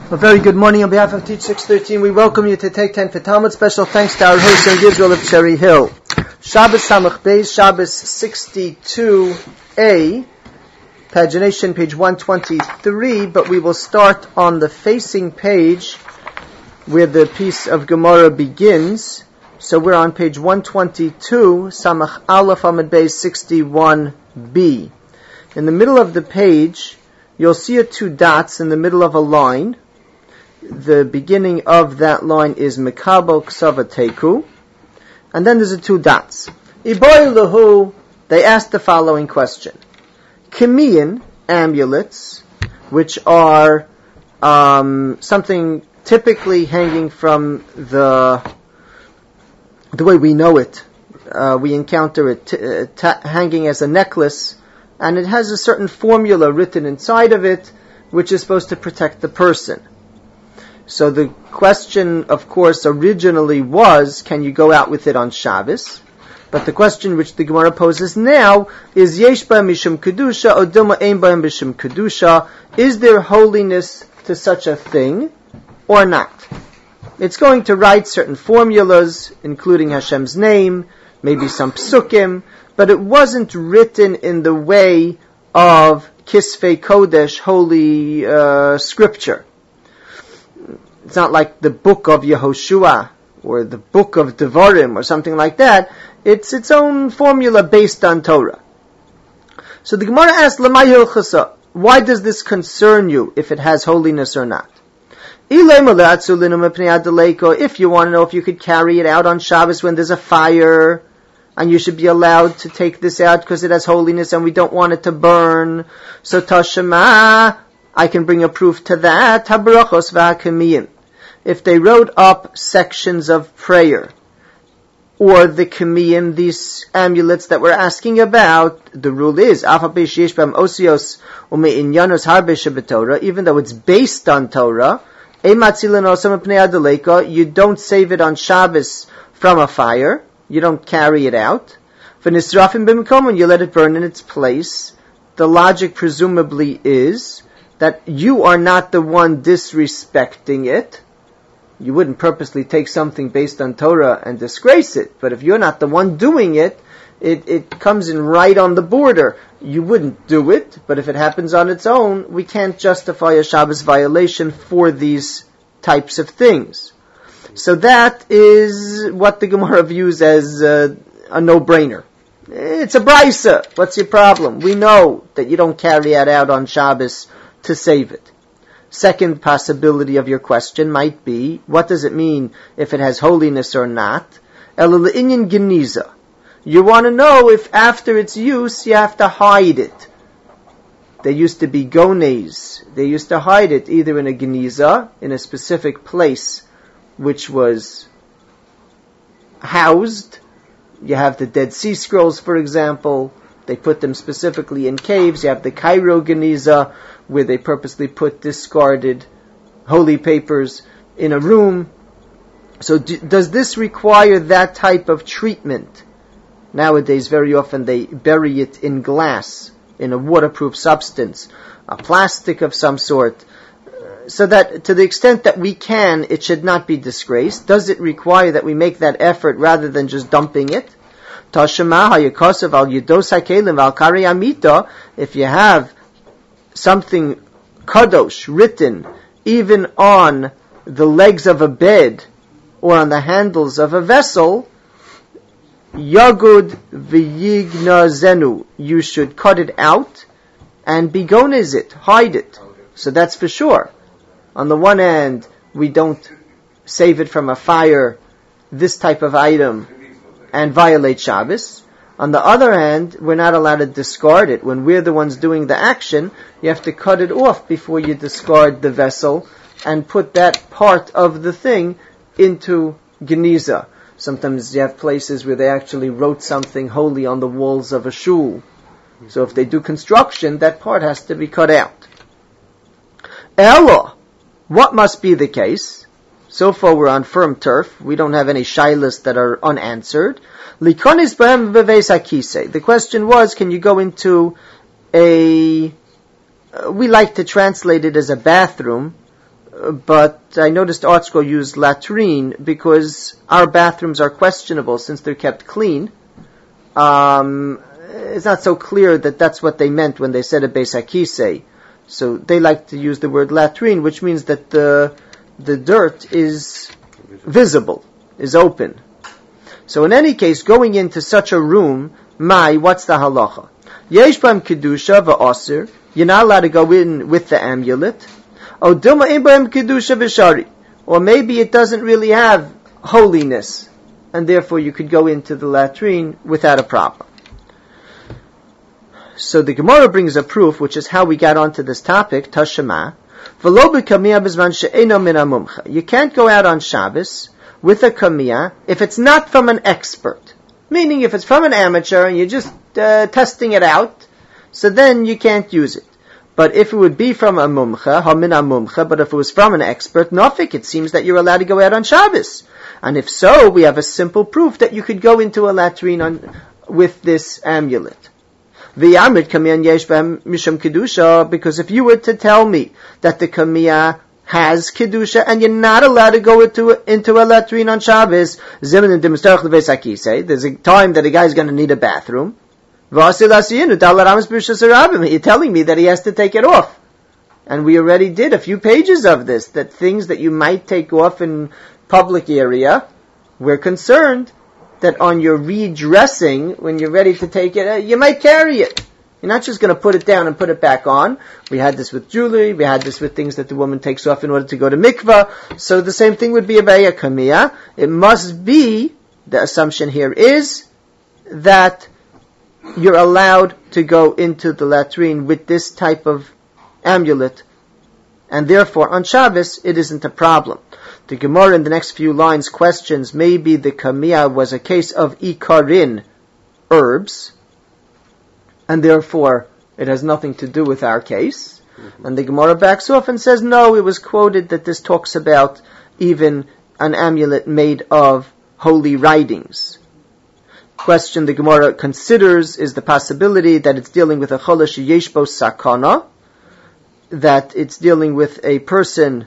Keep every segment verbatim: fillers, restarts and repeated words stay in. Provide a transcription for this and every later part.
A very good morning on behalf of Teach six thirteen. We welcome you to Take ten for Talmud. Special thanks to our host and Israel of Cherry Hill. Shabbos Samach Beis, Shabbos sixty-two A, pagination page one twenty-three, but we will start on the facing page where the piece of Gemara begins. So we're on page one twenty-two, Samach Aleph Amud Beis sixty-one B. In the middle of the page, you'll see a two dots in the middle of a line. The beginning of that line is Mekabel Ksava Teku, and then there's a two dots. Iboy Lahu, they asked the following question. Kimiyan, amulets, which are um, something typically hanging from the the way we know it. Uh, we encounter it t- uh, t- hanging as a necklace, and it has a certain formula written inside of it, which is supposed to protect the person. So the question, of course, originally was, can you go out with it on Shabbos? But the question which the Gemara poses now is, Yesh b'hem mishum kedusha, or dilma ein b'hem mishum kedusha? Is there holiness to such a thing, or not? It's going to write certain formulas, including Hashem's name, maybe some psukim, but it wasn't written in the way of Kisvei Kodesh, holy uh, scripture. It's not like the book of Yehoshua or the book of Devarim or something like that. It's its own formula based on Torah. So the Gemara asks, Lamai hilchasa, why does this concern you if it has holiness or not? If you want to know if you could carry it out on Shabbos when there's a fire, and you should be allowed to take this out because it has holiness and we don't want it to burn, so Tashema, I can bring a proof to that. Habrachos v'hakamiyim. If they wrote up sections of prayer, or the kamiyim, these amulets that we're asking about, the rule is, even though it's based on Torah, you don't save it on Shabbos from a fire, you don't carry it out. When you let it burn in its place, the logic presumably is that you are not the one disrespecting it. You wouldn't purposely take something based on Torah and disgrace it, but if you're not the one doing it, it, it comes in right on the border. You wouldn't do it, but if it happens on its own, we can't justify a Shabbos violation for these types of things. So that is what the Gemara views as uh, a no-brainer. It's a brisa. What's your problem? We know that you don't carry it out on Shabbos to save it. Second possibility of your question might be, what does it mean if it has holiness or not? You want to know if after its use you have to hide it. There used to be gones. They used to hide it either in a geniza, in a specific place which was housed. You have the Dead Sea Scrolls, for example. They put them specifically in caves. You have the Cairo Geniza, where they purposely put discarded holy papers in a room. So do, does this require that type of treatment? Nowadays, very often they bury it in glass, in a waterproof substance, a plastic of some sort, so that to the extent that we can, it should not be disgraced. Does it require that we make that effort rather than just dumping it? If you have something kadosh written even on the legs of a bed or on the handles of a vessel, yagud v'yigna zenu, you should cut it out and begonez it, hide it. So that's for sure. On the one hand, we don't save it from a fire, this type of item, and violate Shabbos. On the other hand, we're not allowed to discard it. When we're the ones doing the action, you have to cut it off before you discard the vessel and put that part of the thing into geniza. Sometimes you have places where they actually wrote something holy on the walls of a shul. So if they do construction, that part has to be cut out. Ella, what must be the case? So far we're on firm turf. We don't have any shilas that are unanswered. The question was, can you go into a, we like to translate it as a bathroom, but I noticed ArtScroll used latrine because our bathrooms are questionable since they're kept clean. Um, it's not so clear that that's what they meant when they said a Beis HaKisei. So they like to use the word latrine, which means that the the dirt is visible, is open. So in any case, going into such a room, mai, what's the halacha? Yesh b'hem kedusha v'asir. You're not allowed to go in with the amulet. Or maybe it doesn't really have holiness, and therefore you could go into the latrine without a problem. So the Gemara brings a proof, which is how we got onto this topic, Tashema. You can't go out on Shabbos with a kamiyah if it's not from an expert. Meaning if it's from an amateur and you're just uh, testing it out, so then you can't use it. But if it would be from a mumcha, hamina mumcha, but if it was from an expert, nafik, it seems that you're allowed to go out on Shabbos. And if so, we have a simple proof that you could go into a latrine on, with this amulet. V'yamrit kamiyan yesh b'hem misham kedusha, because if you were to tell me that the kamiyah has kedusha and you're not allowed to go into a, into a latrine on Shabbos, there's a time that a guy's going to need a bathroom. You're telling me that he has to take it off. And we already did a few pages of this, that things that you might take off in public area, we're concerned that on your redressing, when you're ready to take it, you might carry it. You're not just going to put it down and put it back on. We had this with jewelry, we had this with things that the woman takes off in order to go to mikvah. So the same thing would be about a kamiyah. It must be, the assumption here is, that you're allowed to go into the latrine with this type of amulet, and therefore on Shabbos it isn't a problem. The Gemara in the next few lines questions, maybe the kamiyah was a case of ikarin, herbs, and therefore it has nothing to do with our case. Mm-hmm. And the Gemara backs off and says, no, it was quoted that this talks about even an amulet made of holy writings. Question the Gemara considers is the possibility that it's dealing with a cholash yeshbo sakana, that it's dealing with a person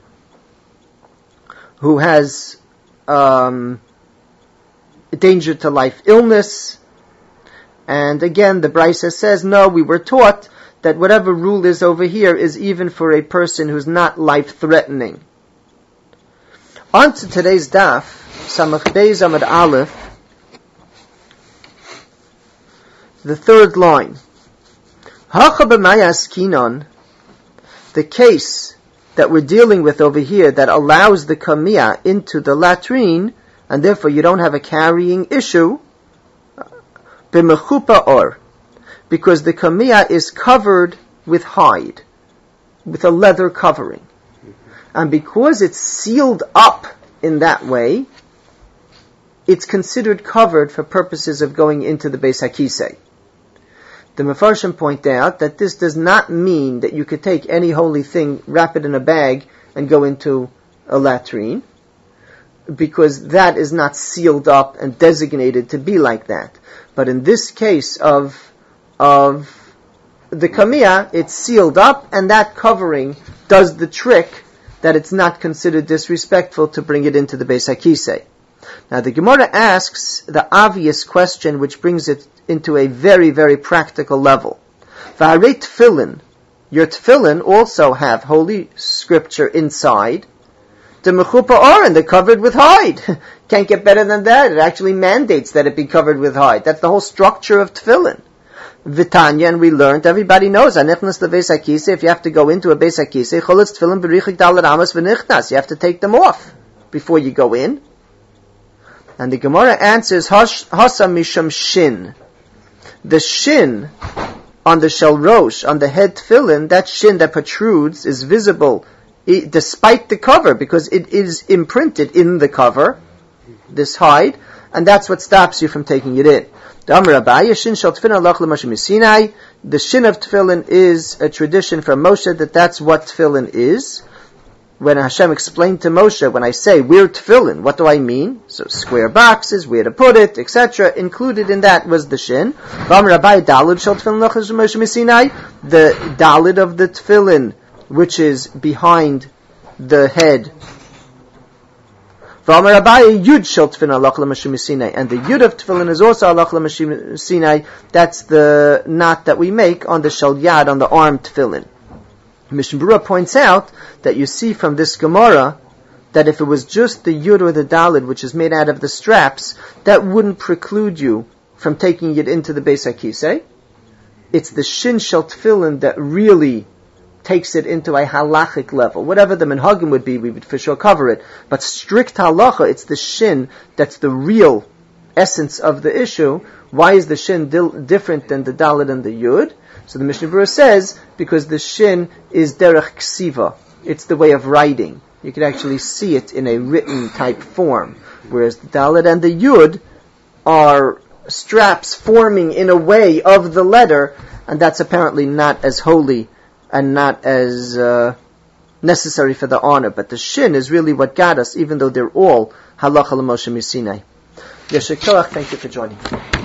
who has um, danger to life illness. And again, the Brisa says, no, we were taught that whatever rule is over here is even for a person who's not life-threatening. On to today's daf, Samach Beis Amud Aleph, the third line. Hacha b'mayas kinon, the case that we're dealing with over here that allows the kamiyah into the latrine, and therefore you don't have a carrying issue, b'mechupa or, because the kamiyah is covered with hide, with a leather covering. And because it's sealed up in that way, it's considered covered for purposes of going into the Beis HaKisei. The Mefarshim point out that this does not mean that you could take any holy thing, wrap it in a bag, and go into a latrine, because that is not sealed up and designated to be like that. But in this case of of the kamiyah, it's sealed up, and that covering does the trick that it's not considered disrespectful to bring it into the Beis HaKisei. Now the Gemara asks the obvious question, which brings it into a very, very practical level. V'harei tefillin, your tefillin also have holy scripture inside. The mechupa oren, they're covered with hide. Can't get better than that. It actually mandates that it be covered with hide. That's the whole structure of tefillin. Vitanya, and we learned, everybody knows, anichnas lebeis hakisei, if you have to go into a beis hakisei, cholitz tefillin berichik dalet amos v'nichnas, you have to take them off before you go in. And the Gemara answers, hasa misham shin. The shin on the shalrosh, on the head tefillin, that shin that protrudes is visible I, despite the cover, because it is imprinted in the cover, this hide, and that's what stops you from taking it in. The shin of tefillin is a tradition from Moshe that that's what tefillin is. When Hashem explained to Moshe, when I say we're tefillin, what do I mean? So square boxes, where to put it, et cetera. Included in that was the shin. The dalid of the tefillin, which is behind the head. And the yud of tefillin is also halach l'mashim sinai. That's the knot that we make on the shal yad, on the arm tefillin. Mishnah Berurah points out that you see from this Gemara that if it was just the yud or the dalid, which is made out of the straps, that wouldn't preclude you from taking it into the Beis HaKisei. It's the shin shel tefillin that really takes it into a halachic level. Whatever the minhagim would be, we would for sure cover it. But strict halacha, it's the shin that's the real essence of the issue. Why is the shin dil- different than the dalid and the yud? So the Mishnah Berurah says, because the shin is derech ksiva. It's the way of writing. You can actually see it in a written type form. Whereas the dalid and the yud are straps forming in a way of the letter, and that's apparently not as holy and not as uh, necessary for the honor. But the shin is really what got us, even though they're all halacha l'Moshe Sinai. Yeshua Koach, thank you for joining.